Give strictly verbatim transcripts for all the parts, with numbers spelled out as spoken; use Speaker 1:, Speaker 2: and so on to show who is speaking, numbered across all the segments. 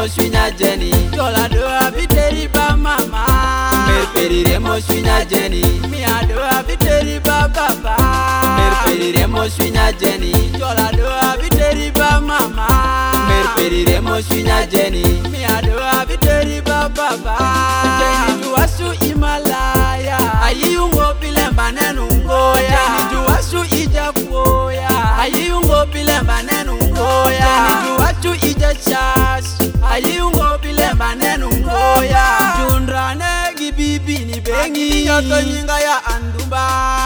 Speaker 1: swinya Jenny.
Speaker 2: Jola do abiteri ba mama.
Speaker 1: Mer periremo swinya Jenny.
Speaker 2: Mi ado abiteri ba papa.
Speaker 1: Mer periremo swinya Jenny.
Speaker 2: Jola do abiteri ba mama.
Speaker 1: Mer periremo swinya Jenny.
Speaker 2: Mi ado abiteri ba papa. Jenny tuasu Himalaya. Ayungo pilemba nenu ngoya. Jenny tuasu ija kuoya. Ayungo pilemba nenu ngoya. Jenny tuasu ija chas. Ayungo pilemba nenu ngoya. Jundrane gibibi ni bengi. Nyoto nyinga ya andumba.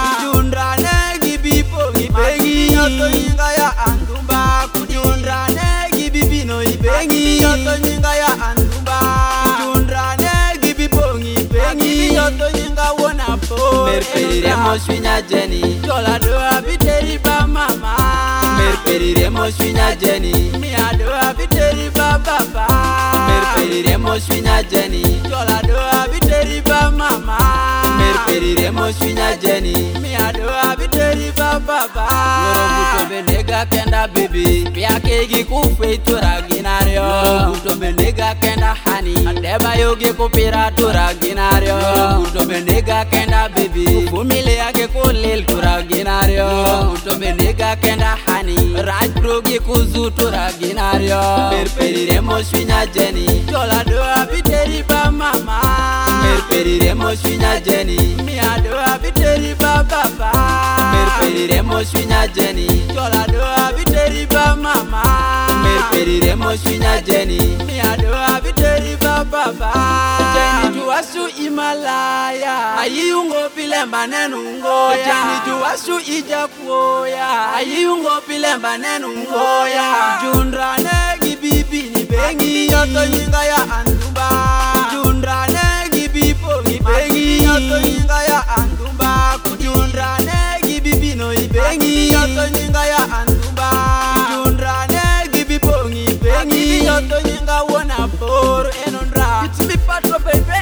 Speaker 2: Jundrane gibipo ni bengi. Nyoto nyinga ya andumba. Jundrane gibibi no ibengi. Nyoto nyinga ya andumba. Jundrane gibipo ni bengi. Nyoto nyinga wona po.
Speaker 1: Mer periremo swinya Jenny.
Speaker 2: Jola do abiteri ba mama.
Speaker 1: Mer periremo swinya Jenny.
Speaker 2: Mi ado abiteri ba papa.
Speaker 1: Mer periremo swinya Jenny.
Speaker 2: Jola do abiteri ba mama.
Speaker 1: Mer periremo swinya Jenny.
Speaker 2: Mi ado abiteri ba papa.
Speaker 1: Yoro buto benega kenda baby.
Speaker 2: Pia kegi kufe tura ginario.
Speaker 1: Yoro buto benega kenda honey.
Speaker 2: Adeba yogi kupira tura ginario.
Speaker 1: Yoro buto benega kenda baby.
Speaker 2: Fumile yake kulil tura ginario.
Speaker 1: Yoro buto benega kenda honey.
Speaker 2: Raj progi kuzu tura ginario.
Speaker 1: Mer periremo swinya Jenny.
Speaker 2: Jola do abiteri ba mama.
Speaker 1: Mer periremo swinya Jenny.
Speaker 2: Mi ado abiteri ba papa.
Speaker 1: Mer periremo swinya Jenny.
Speaker 2: Jola do abiteri ba mama.
Speaker 1: Mer periremo swinya Jenny.
Speaker 2: Mi ado abiteri ba papa. Jenny tuasu Himalaya. Ayungo pilemba nenu ngoya. Jenny tuasu ija kuoya. Ayungo pilemba nenu ngoya. Jundrane gibibi ni bengi. Nyoto nyinga ya andumba. Jundrane gibipo ni bengi. Nyoto nyinga ya andumba. Jundrane gibibi no ibengi. Nyoto nyinga ya andumba. Jundrane gibipo ni bengi. Nyoto nyinga wona por enondra.
Speaker 1: It's me Patro baby.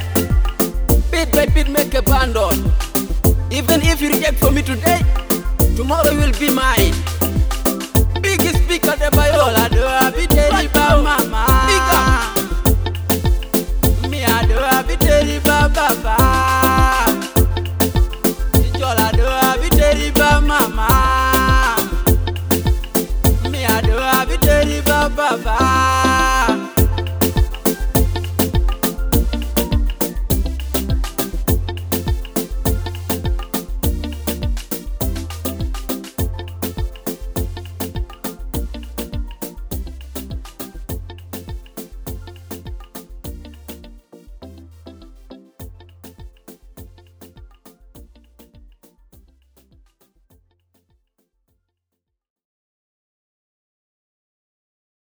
Speaker 1: Bit by bit make a bundle. Even if you reject for me today, tomorrow you will be mine.